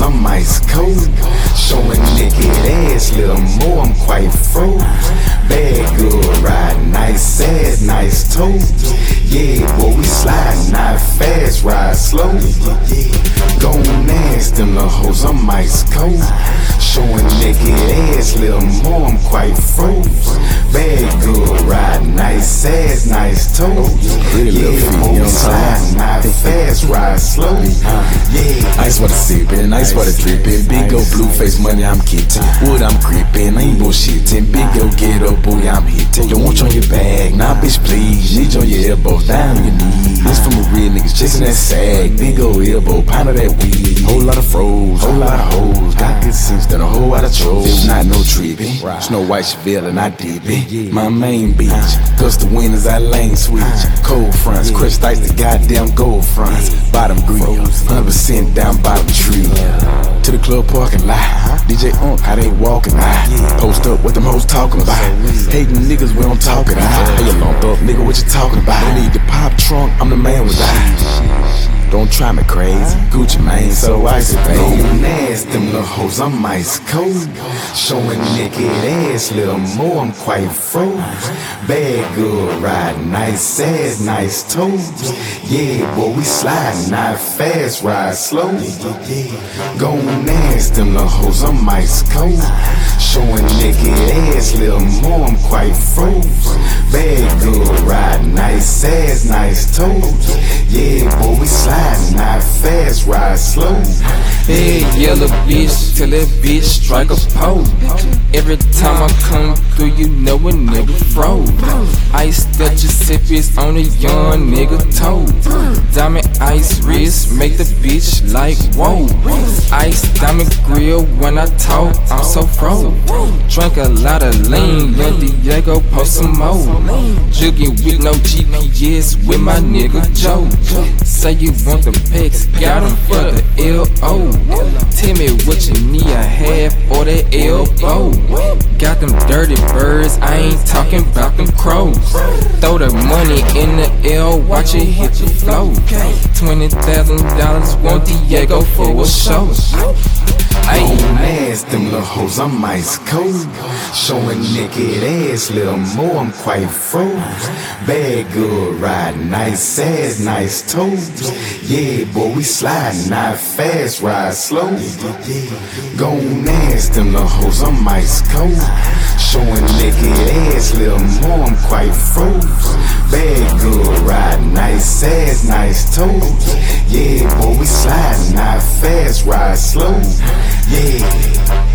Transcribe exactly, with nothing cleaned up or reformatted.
I'm ice cold. Showing naked ass, little more, I'm quite froze. Bad good ride, nice ass, nice toes. Yeah, boy, we slide, not fast, ride slow. Gon' ask them little hoes, I'm ice cold. Showing naked ass, little more, I'm quite froze. Bad good ride, nice ass, nice toes. Yeah, boy, we slide, not fast, ride slow. Yeah, ice water sippin', ice water drippin'. Big ol' blue face money I'm gettin'. Wood I'm grippin', I ain't bullshittin'. Big ol' get up, boy I'm hittin'. Don't want you on your back, nah bitch please. Need you on your elbow, down on your knees. This from a real niggas chasing that sag. Big ol' elbow, pound of that weed. Whole lot of froze, whole lot of hoes. Got good sense, then a whole lot of trolls. Not no trippin', Snow White Chevelle and I dip it. My main beach, cause the winners I lane switch. Cold fronts, crushed ice the goddamn gold fronts. Bottom grill, one hundred percent down bottom tree. To the club parking lot, D J Unk, how they walking out. Post up what them hoes talking about. Hating niggas, we don't talk it out. Hey, you lumped up, nigga, what you talking about? Don't need the pop trunk, I'm the man with that. Don't try me crazy, Gucci Mane, so icy baby. Gon' ask them little hoes, I'm ice cold. Showing naked ass, little more, I'm quite froze. Bad good ride, nice ass, nice toes. Yeah, boy, we slide, not fast, ride slow. Gon' ask them little hoes, I'm ice cold. Showing naked ass, little more, I'm quite froze. Bad good ride, nice ass, nice toes. Yeah, boy, we slide, not fast, ride slow. Hey, yellow bitch, tell that bitch strike a pose. Every time I come through, you know a nigga froze. Ice that you sip is on a young nigga toe. Diamond ice wrist, make the bitch like whoa. Ice diamond grill when I talk, I'm so froze. Drink a lot of lean, young Diego post some more. Jugging with no G P S with my nigga Joe. Say you want the pecs, got them for the L O. Tell me what you need, a half or the elbow. Got them dirty birds, I ain't talking about them crows. Throw the money in the L, watch it hit the flow. Twenty thousand dollars, want Diego for a show. Gon' ask them little hoes, I'm ice cold. Showing naked ass, little more, I'm quite froze. Bad good ride, nice ass, nice toes. Yeah, boy, we slide, not fast, ride slow. Gon' ask them little hoes, I'm ice cold. Showing naked ass, little more, I'm quite froze. Bad good ride, nice ass, nice toes. Yeah, boy, we slide, not fast, ride slow. Yeah.